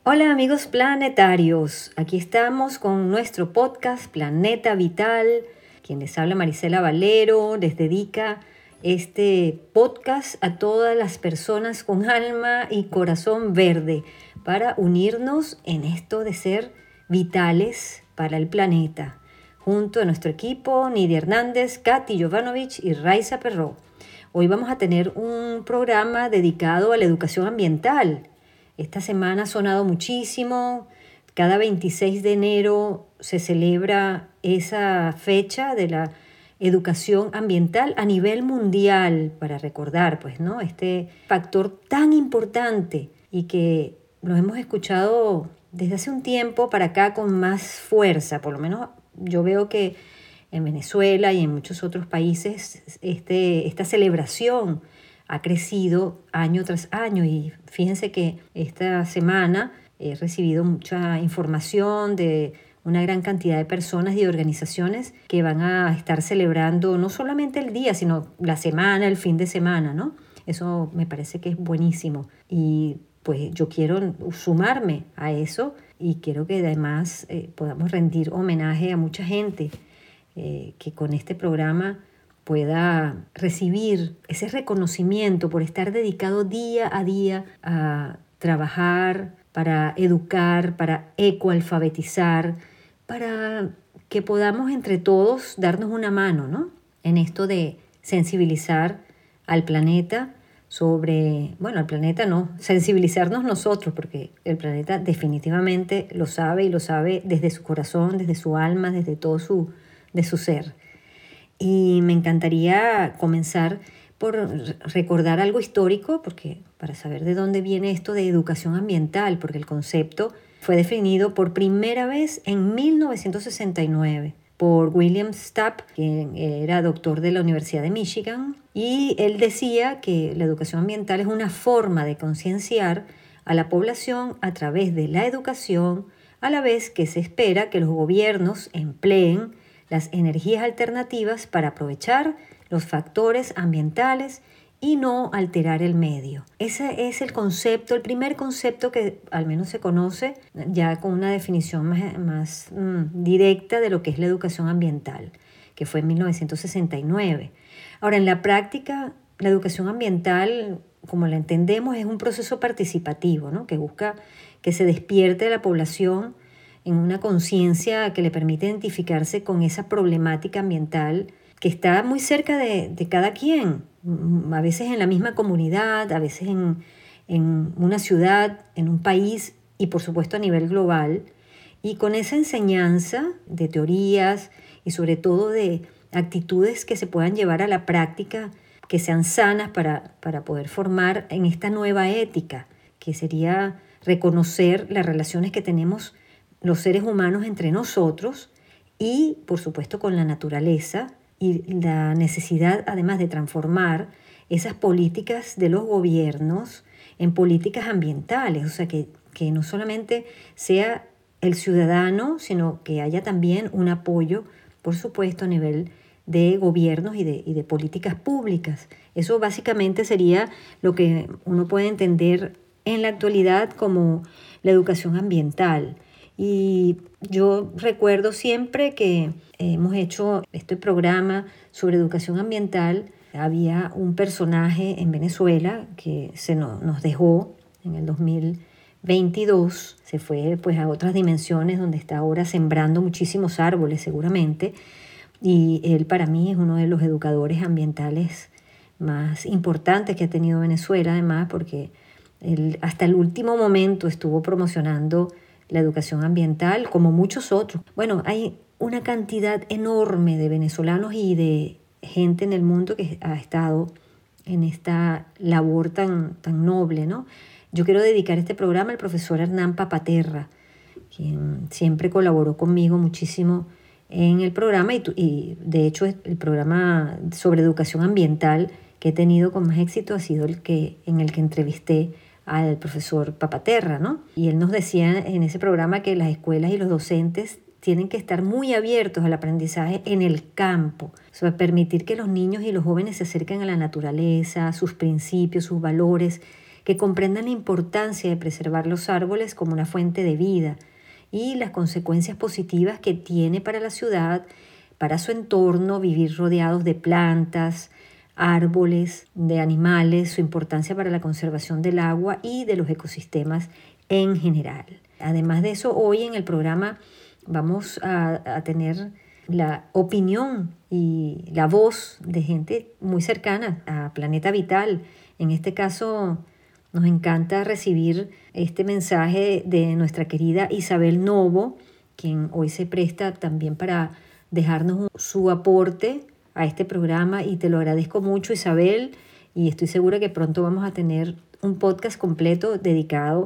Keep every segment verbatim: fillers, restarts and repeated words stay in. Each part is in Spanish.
Hola amigos planetarios, aquí estamos con nuestro podcast Planeta Vital. Quien les habla, Marisela Valero, les dedica este podcast a todas las personas con alma y corazón verde para unirnos en esto de ser vitales para el planeta. Junto a nuestro equipo, Nidia Hernández, Katy Jovanovic y Raiza Perró. Hoy vamos a tener un programa dedicado a la educación ambiental. Esta semana ha sonado muchísimo. Cada veintiséis de enero se celebra esa fecha de la educación ambiental a nivel mundial para recordar, pues, ¿no? Este factor tan importante y que lo hemos escuchado desde hace un tiempo para acá con más fuerza. Por lo menos yo veo que en Venezuela y en muchos otros países este, esta celebración ha crecido año tras año y fíjense que esta semana he recibido mucha información de una gran cantidad de personas y organizaciones que van a estar celebrando no solamente el día, sino la semana, el fin de semana, ¿no? Eso me parece que es buenísimo y pues yo quiero sumarme a eso y quiero que además eh, podamos rendir homenaje a mucha gente eh, que con este programa pueda recibir ese reconocimiento por estar dedicado día a día a trabajar para educar, para ecoalfabetizar, para que podamos entre todos darnos una mano, ¿no? En esto de sensibilizar al planeta sobre, bueno, al planeta no, sensibilizarnos nosotros, porque el planeta definitivamente lo sabe y lo sabe desde su corazón, desde su alma, desde todo su, de su ser. Y me encantaría comenzar por recordar algo histórico, porque para saber de dónde viene esto de educación ambiental, porque el concepto fue definido por primera vez en mil novecientos sesenta y nueve por William Stapp, quien era doctor de la Universidad de Michigan, y él decía que la educación ambiental es una forma de concienciar a la población a través de la educación, a la vez que se espera que los gobiernos empleen las energías alternativas para aprovechar los factores ambientales y no alterar el medio. Ese es el concepto, el primer concepto que al menos se conoce ya con una definición más, más mm, directa de lo que es la educación ambiental, que fue en mil novecientos sesenta y nueve. Ahora, en la práctica, la educación ambiental, como la entendemos, es un proceso participativo, ¿no? Que busca que se despierte a la población en una conciencia que le permite identificarse con esa problemática ambiental que está muy cerca de, de cada quien, a veces en la misma comunidad, a veces en, en una ciudad, en un país y por supuesto a nivel global. Y con esa enseñanza de teorías y sobre todo de actitudes que se puedan llevar a la práctica, que sean sanas para, para poder formar en esta nueva ética, que sería reconocer las relaciones que tenemos los seres humanos entre nosotros y, por supuesto, con la naturaleza y la necesidad, además, de transformar esas políticas de los gobiernos en políticas ambientales, o sea, que, que no solamente sea el ciudadano, sino que haya también un apoyo, por supuesto, a nivel de gobiernos y de, y de políticas públicas. Eso básicamente sería lo que uno puede entender en la actualidad como la educación ambiental. Y yo recuerdo siempre que hemos hecho este programa sobre educación ambiental. Había un personaje en Venezuela que se nos, nos dejó en el dos mil veintidós. Se fue pues a otras dimensiones donde está ahora sembrando muchísimos árboles seguramente. Y él para mí es uno de los educadores ambientales más importantes que ha tenido Venezuela, además porque él hasta el último momento estuvo promocionando la educación ambiental, como muchos otros. Bueno, hay una cantidad enorme de venezolanos y de gente en el mundo que ha estado en esta labor tan, tan noble, ¿no? Yo quiero dedicar este programa al profesor Hernán Papaterra, quien siempre colaboró conmigo muchísimo en el programa y, y de hecho el programa sobre educación ambiental que he tenido con más éxito ha sido el que, en el que entrevisté al profesor Papaterra, ¿no? Y él nos decía en ese programa que las escuelas y los docentes tienen que estar muy abiertos al aprendizaje en el campo, o sea, permitir que los niños y los jóvenes se acerquen a la naturaleza, a sus principios, sus valores, que comprendan la importancia de preservar los árboles como una fuente de vida y las consecuencias positivas que tiene para la ciudad, para su entorno, vivir rodeados de plantas, árboles, de animales, su importancia para la conservación del agua y de los ecosistemas en general. Además de eso, hoy en el programa vamos a, a tener la opinión y la voz de gente muy cercana a Planeta Vital. En este caso, nos encanta recibir este mensaje de nuestra querida Isabel Novo, quien hoy se presta también para dejarnos su aporte a este programa, y te lo agradezco mucho, Isabel, y estoy segura que pronto vamos a tener un podcast completo dedicado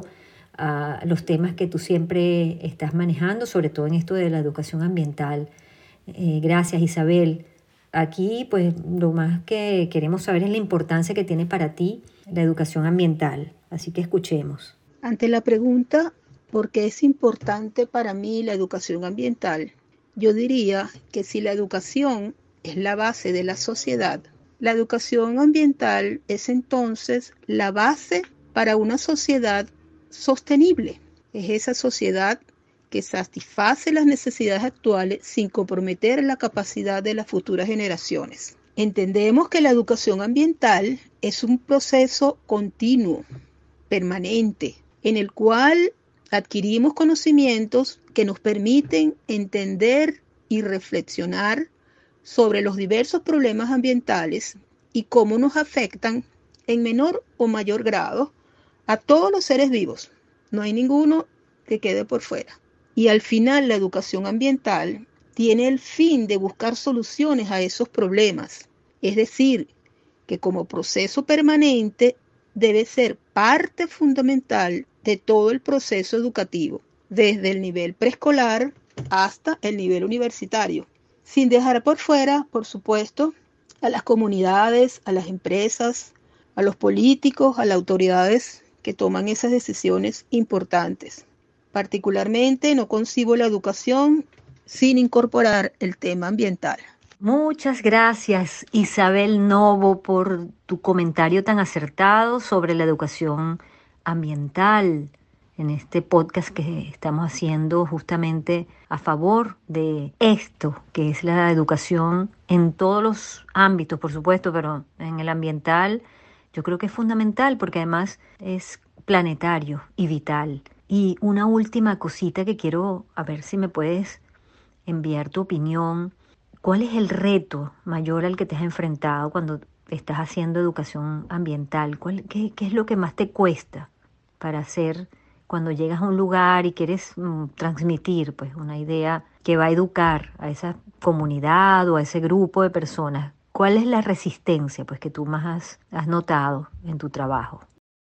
a los temas que tú siempre estás manejando, sobre todo en esto de la educación ambiental. Eh, gracias, Isabel. Aquí, pues, lo más que queremos saber es la importancia que tiene para ti la educación ambiental. Así que escuchemos. Ante la pregunta, ¿por qué es importante para mí la educación ambiental? Yo diría que si la educación es la base de la sociedad, la educación ambiental es entonces la base para una sociedad sostenible. Es esa sociedad que satisface las necesidades actuales sin comprometer la capacidad de las futuras generaciones. Entendemos que la educación ambiental es un proceso continuo, permanente, en el cual adquirimos conocimientos que nos permiten entender y reflexionar sobre los diversos problemas ambientales y cómo nos afectan en menor o mayor grado a todos los seres vivos. No hay ninguno que quede por fuera. Y al final la educación ambiental tiene el fin de buscar soluciones a esos problemas. Es decir, que como proceso permanente debe ser parte fundamental de todo el proceso educativo, desde el nivel preescolar hasta el nivel universitario, sin dejar por fuera, por supuesto, a las comunidades, a las empresas, a los políticos, a las autoridades que toman esas decisiones importantes. Particularmente no concibo la educación sin incorporar el tema ambiental. Muchas gracias, Isabel Novo, por tu comentario tan acertado sobre la educación ambiental en este podcast que estamos haciendo justamente a favor de esto, que es la educación en todos los ámbitos, por supuesto, pero en el ambiental yo creo que es fundamental porque además es planetario y vital. Y una última cosita que quiero, a ver si me puedes enviar tu opinión. ¿Cuál es el reto mayor al que te has enfrentado cuando estás haciendo educación ambiental? ¿Cuál, qué, qué es lo que más te cuesta para hacer cuando llegas a un lugar y quieres mm, transmitir pues, una idea que va a educar a esa comunidad o a ese grupo de personas? ¿Cuál es la resistencia pues, que tú más has, has notado en tu trabajo?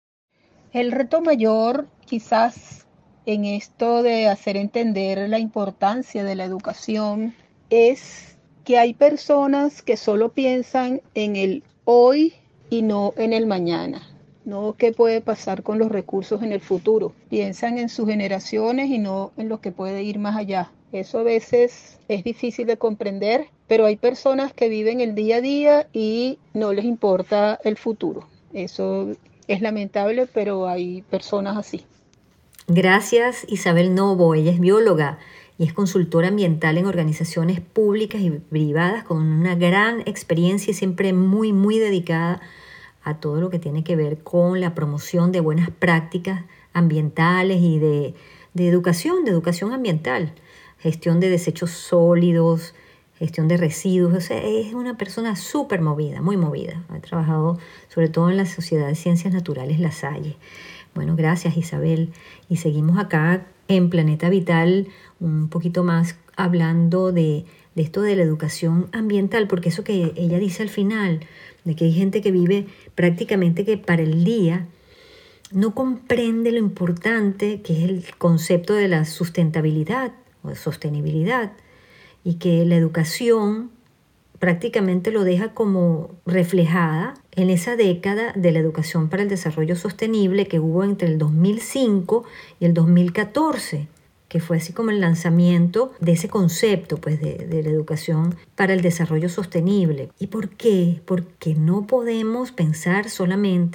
El reto mayor quizás en esto de hacer entender la importancia de la educación es que hay personas que solo piensan en el hoy y no en el mañana, no qué puede pasar con los recursos en el futuro. Piensan en sus generaciones y no en lo que puede ir más allá. Eso a veces es difícil de comprender, pero hay personas que viven el día a día y no les importa el futuro. Eso es lamentable, pero hay personas así. Gracias, Isabel Novo. Ella es bióloga y es consultora ambiental en organizaciones públicas y privadas con una gran experiencia y siempre muy, muy dedicada a todo lo que tiene que ver con la promoción de buenas prácticas ambientales y de, de educación, de educación ambiental, gestión de desechos sólidos, gestión de residuos. O sea, es una persona súper movida, muy movida. Ha trabajado sobre todo en la Sociedad de Ciencias Naturales La Salle. Bueno, gracias, Isabel. Y seguimos acá en Planeta Vital un poquito más hablando de, de esto de la educación ambiental, porque eso que ella dice al final, de que hay gente que vive prácticamente que para el día no comprende lo importante que es el concepto de la sustentabilidad o de sostenibilidad, y que la educación prácticamente lo deja como reflejada en esa década de la educación para el desarrollo sostenible que hubo entre el dos mil cinco y el dos mil catorce, que fue así como el lanzamiento de ese concepto pues, de, de la educación para el desarrollo sostenible. ¿Y por qué? Porque no podemos pensar solamente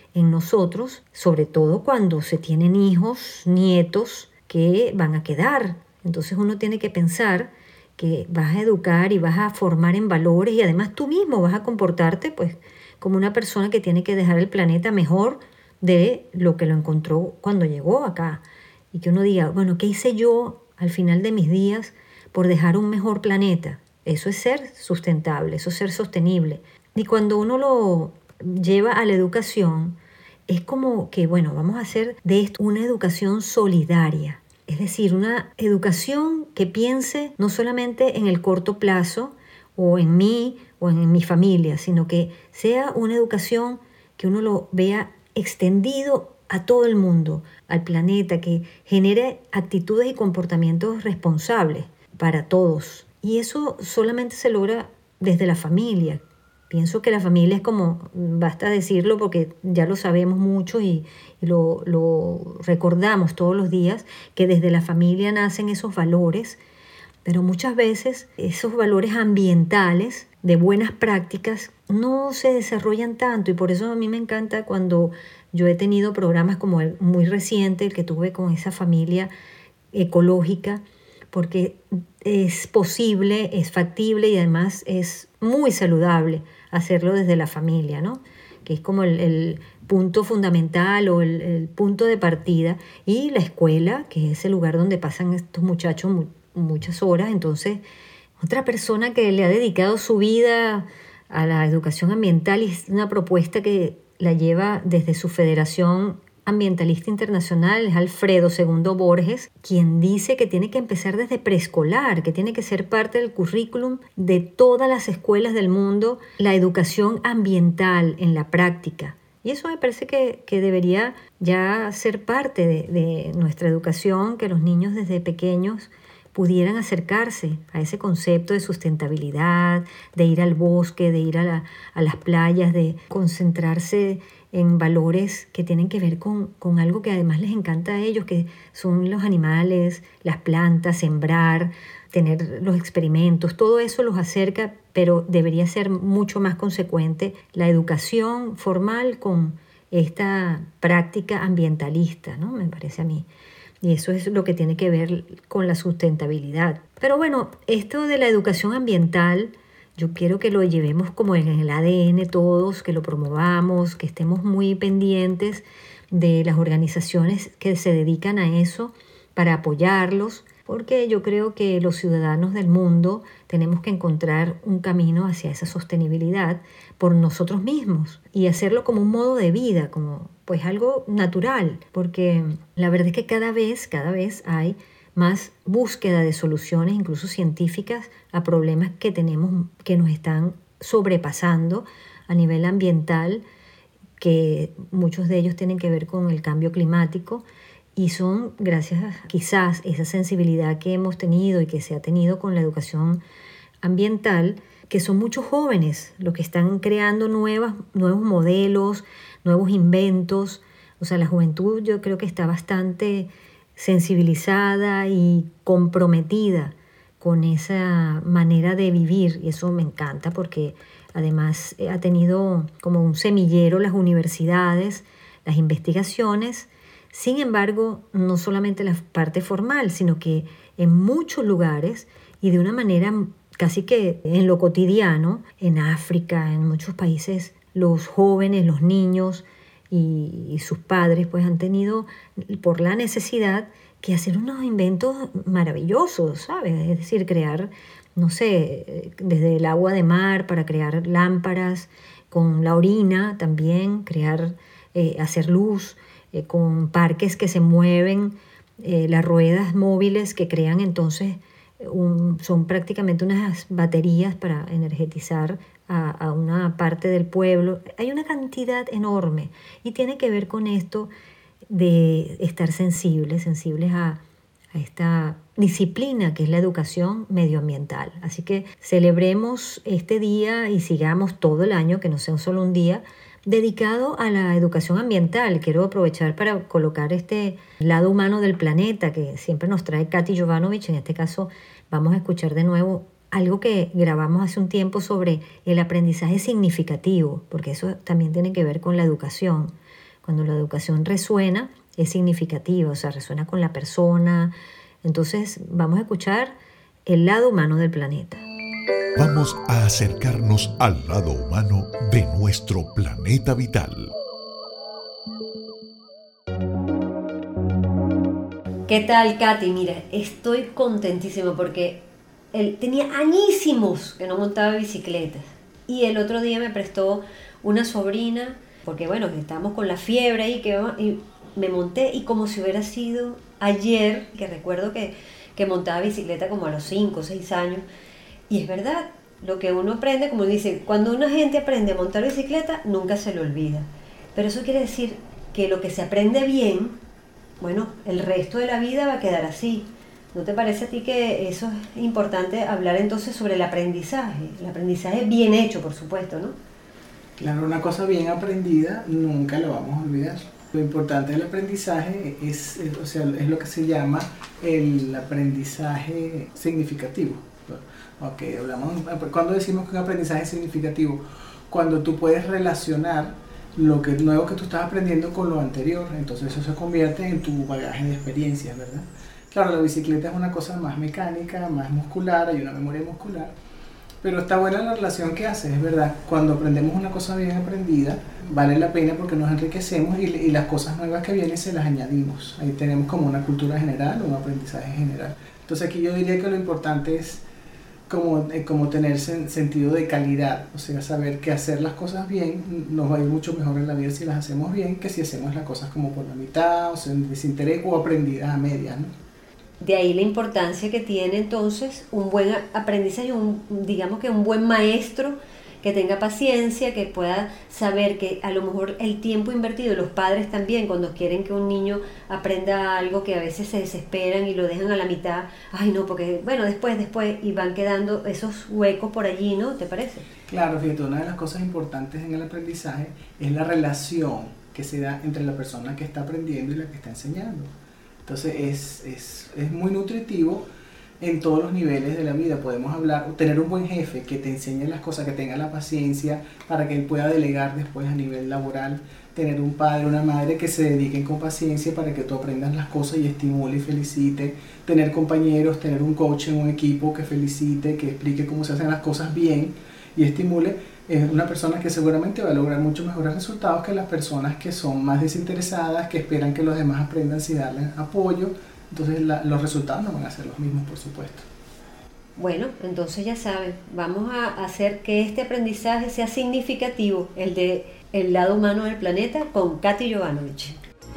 en nosotros, sobre todo cuando se tienen hijos, nietos que van a quedar. Entonces uno tiene que pensar que vas a educar y vas a formar en valores y además tú mismo vas a comportarte pues como una persona que tiene que dejar el planeta mejor de lo que lo encontró cuando llegó acá. Y que uno diga, bueno, ¿qué hice yo al final de mis días por dejar un mejor planeta? Eso es ser sustentable, eso es ser sostenible. Y cuando uno lo lleva a la educación, es como que, bueno, vamos a hacer de esto una educación solidaria. Es decir, una educación que piense no solamente en el corto plazo o en mí o en mi familia, sino que sea una educación que uno lo vea extendido a todo el mundo, al planeta, que genere actitudes y comportamientos responsables para todos. Y eso solamente se logra desde la familia. Pienso que la familia es como, basta decirlo porque ya lo sabemos mucho y, y lo, lo recordamos todos los días, que desde la familia nacen esos valores, pero muchas veces esos valores ambientales de buenas prácticas no se desarrollan tanto y por eso a mí me encanta cuando yo he tenido programas como el muy reciente, el que tuve con esa familia ecológica, porque es posible, es factible y además es muy saludable hacerlo desde la familia, ¿no? Que es como el, el punto fundamental o el, el punto de partida. Y la escuela, que es el lugar donde pasan estos muchachos mu- muchas horas. Entonces, otra persona que le ha dedicado su vida a la educación ambiental y es una propuesta que la lleva desde su Federación Ambientalista Internacional, es Alfredo Segundo Borges, quien dice que tiene que empezar desde preescolar, que tiene que ser parte del currículum de todas las escuelas del mundo, la educación ambiental en la práctica. Y eso me parece que, que debería ya ser parte de, de nuestra educación, que los niños desde pequeños pudieran acercarse a ese concepto de sustentabilidad, de ir al bosque, de ir a, la, a las playas, de concentrarse en valores que tienen que ver con, con algo que además les encanta a ellos, que son los animales, las plantas, sembrar, tener los experimentos, todo eso los acerca, pero debería ser mucho más consecuente la educación formal con esta práctica ambientalista, ¿no? Me parece a mí. Y eso es lo que tiene que ver con la sustentabilidad. Pero bueno, esto de la educación ambiental, yo quiero que lo llevemos como en el A D N todos, que lo promovamos, que estemos muy pendientes de las organizaciones que se dedican a eso para apoyarlos, porque yo creo que los ciudadanos del mundo tenemos que encontrar un camino hacia esa sostenibilidad por nosotros mismos y hacerlo como un modo de vida, como pues algo natural, porque la verdad es que cada vez, cada vez hay más búsqueda de soluciones, incluso científicas, a problemas que tenemos, que nos están sobrepasando a nivel ambiental, que muchos de ellos tienen que ver con el cambio climático y son gracias a quizás esa sensibilidad que hemos tenido y que se ha tenido con la educación ambiental, que son muchos jóvenes los que están creando nuevas, nuevos modelos, nuevos inventos. O sea, la juventud yo creo que está bastante sensibilizada y comprometida con esa manera de vivir y eso me encanta porque además ha tenido como un semillero las universidades, las investigaciones. Sin embargo, no solamente la parte formal, sino que en muchos lugares y de una manera casi que en lo cotidiano, en África, en muchos países, los jóvenes, los niños y, y sus padres pues han tenido por la necesidad que hacer unos inventos maravillosos, ¿sabes? Es decir, crear, no sé, desde el agua de mar para crear lámparas, con la orina también, crear, eh, hacer luz, eh, con parques que se mueven, eh, las ruedas móviles que crean entonces, un, son prácticamente unas baterías para energetizar a, a una parte del pueblo. Hay una cantidad enorme y tiene que ver con esto de estar sensibles, sensibles a, a esta disciplina que es la educación medioambiental. Así que celebremos este día y sigamos todo el año, que no sea solo un día, dedicado a la educación ambiental. Quiero aprovechar para colocar este lado humano del planeta que siempre nos trae Katy Jovanovic. En este caso vamos a escuchar de nuevo algo que grabamos hace un tiempo sobre el aprendizaje significativo, porque eso también tiene que ver con la educación. Cuando la educación resuena, es significativa, o sea, resuena con la persona. Entonces, vamos a escuchar el lado humano del planeta. Vamos a acercarnos al lado humano de nuestro planeta vital. ¿Qué tal, Katy? Mira, estoy contentísima porque él tenía añísimos que no montaba bicicleta. Y el otro día me prestó una sobrina, porque bueno, que estábamos con la fiebre ahí, que, y me monté y como si hubiera sido ayer, que recuerdo que, que montaba bicicleta como a los cinco o seis años. Y es verdad, lo que uno aprende, como dice, cuando una gente aprende a montar bicicleta, nunca se le olvida. Pero eso quiere decir que lo que se aprende bien, bueno, el resto de la vida va a quedar así. ¿No te parece a ti que eso es importante hablar entonces sobre el aprendizaje? El aprendizaje bien hecho, por supuesto, ¿no? Claro, una cosa bien aprendida nunca la vamos a olvidar. Lo importante del aprendizaje es, es, o sea, es lo que se llama el aprendizaje significativo. Okay, hablamos, ¿cuándo decimos que un aprendizaje es significativo? Cuando tú puedes relacionar lo que, nuevo que tú estás aprendiendo con lo anterior, entonces eso se convierte en tu bagaje de experiencias, ¿verdad? Claro, la bicicleta es una cosa más mecánica, más muscular, hay una memoria muscular, pero está buena la relación que hace, es verdad. Cuando aprendemos una cosa bien aprendida, vale la pena porque nos enriquecemos y, y las cosas nuevas que vienen se las añadimos. Ahí tenemos como una cultura general, un aprendizaje general. Entonces aquí yo diría que lo importante es como, eh, como tener sen, sentido de calidad, o sea, saber que hacer las cosas bien nos va a ir mucho mejor en la vida si las hacemos bien que si hacemos las cosas como por la mitad, o sea, en desinterés o aprendidas a medias, ¿no? De ahí la importancia que tiene entonces un buen aprendizaje, un, digamos que un buen maestro que tenga paciencia, que pueda saber que a lo mejor el tiempo invertido, los padres también cuando quieren que un niño aprenda algo que a veces se desesperan y lo dejan a la mitad, ay no, porque bueno, después, después, y van quedando esos huecos por allí, ¿no? ¿Te parece? Claro, fíjate, una de las cosas importantes en el aprendizaje es la relación que se da entre la persona que está aprendiendo y la que está enseñando. Entonces es, es, es muy nutritivo en todos los niveles de la vida. Podemos hablar, tener un buen jefe que te enseñe las cosas, que tenga la paciencia para que él pueda delegar después a nivel laboral. Tener un padre, una madre que se dediquen con paciencia para que tú aprendas las cosas y estimule y felicite. Tener compañeros, tener un coach en un equipo que felicite, que explique cómo se hacen las cosas bien y estimule. Es una persona que seguramente va a lograr mucho mejores resultados que las personas que son más desinteresadas, que esperan que los demás aprendan sin darles apoyo. Entonces la, los resultados no van a ser los mismos, por supuesto. Bueno, entonces ya saben, vamos a hacer que este aprendizaje sea significativo, el de el lado humano del planeta, con Katy Jovanovic.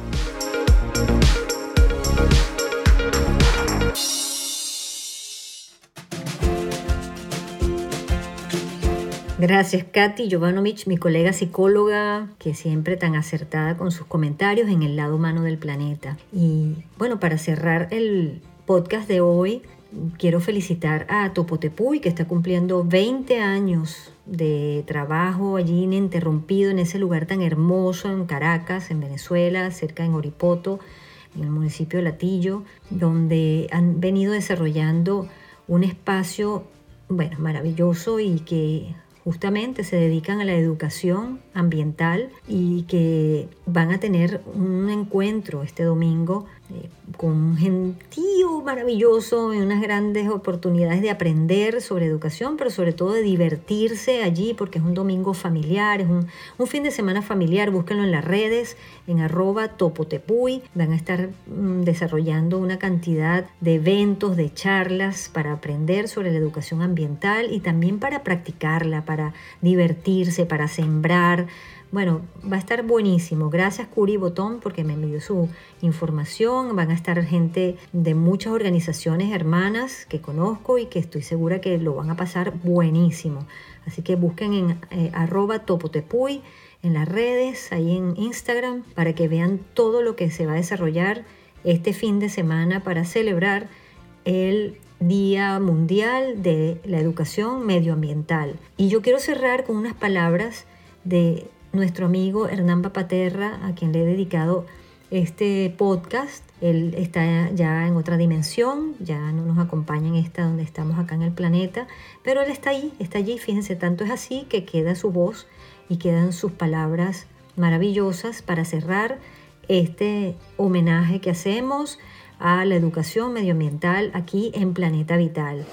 Gracias, Katy Jovanovic, mi colega psicóloga, que siempre tan acertada con sus comentarios en el lado humano del planeta. Y bueno, para cerrar el podcast de hoy, quiero felicitar a Topotepuy, que está cumpliendo veinte años de trabajo allí ininterrumpido en ese lugar tan hermoso en Caracas, en Venezuela, cerca de Oripoto, en el municipio de Latillo, donde han venido desarrollando un espacio, bueno, maravilloso y que justamente se dedican a la educación ambiental y que van a tener un encuentro este domingo eh, con un gentío maravilloso y unas grandes oportunidades de aprender sobre educación, pero sobre todo de divertirse allí porque es un domingo familiar, es un, un fin de semana familiar. Búsquenlo en las redes, en arroba topotepuy. Van a estar mm, desarrollando una cantidad de eventos, de charlas para aprender sobre la educación ambiental y también para practicarla, para divertirse, para sembrar. Bueno, va a estar buenísimo. Gracias, Curi Botón, porque me envió su información. Van a estar gente de muchas organizaciones hermanas que conozco y que estoy segura que lo van a pasar buenísimo. Así que busquen en eh, arroba topotepuy en las redes, ahí en Instagram, para que vean todo lo que se va a desarrollar este fin de semana para celebrar el Día Mundial de la Educación Medioambiental. Y yo quiero cerrar con unas palabras de nuestro amigo Hernán Papaterra, a quien le he dedicado este podcast. Él está ya en otra dimensión, ya no nos acompaña en esta donde estamos acá en el planeta, pero él está ahí, está allí, fíjense, tanto es así que queda su voz y quedan sus palabras maravillosas para cerrar este homenaje que hacemos a la educación medioambiental aquí en Planeta Vital.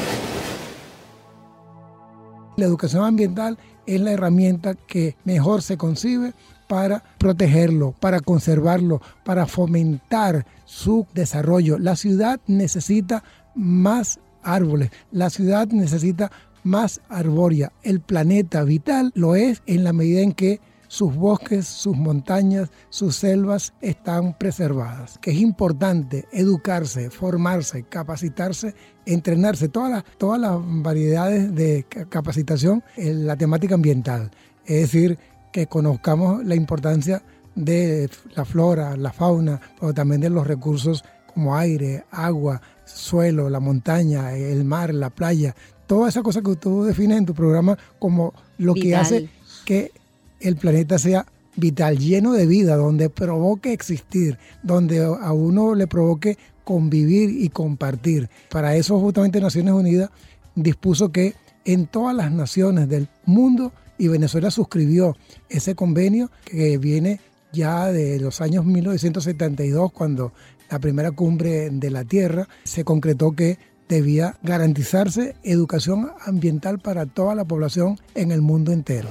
La educación ambiental es la herramienta que mejor se concibe para protegerlo, para conservarlo, para fomentar su desarrollo. La ciudad necesita más árboles, la ciudad necesita más arbórea. El planeta vital lo es en la medida en que sus bosques, sus montañas, sus selvas están preservadas. Que es importante educarse, formarse, capacitarse, entrenarse, todas las, todas las variedades de capacitación en la temática ambiental. Es decir, que conozcamos la importancia de la flora, la fauna, pero también de los recursos como aire, agua, suelo, la montaña, el mar, la playa, todas esas cosas que tú defines en tu programa como lo vital, que hace que el planeta sea vital, lleno de vida, donde provoque existir, donde a uno le provoque convivir y compartir. Para eso justamente Naciones Unidas dispuso que en todas las naciones del mundo, y Venezuela suscribió ese convenio que viene ya de los años mil novecientos setenta y dos, cuando la primera cumbre de la Tierra se concretó que debía garantizarse educación ambiental para toda la población en el mundo entero.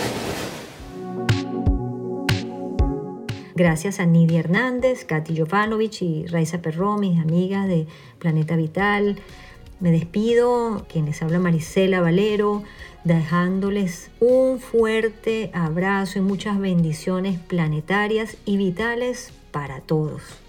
Gracias a Nidia Hernández, Katy Jovanovic y Raiza Perró, mis amigas de Planeta Vital. Me despido, quienes habla Marisela Valero, dejándoles un fuerte abrazo y muchas bendiciones planetarias y vitales para todos.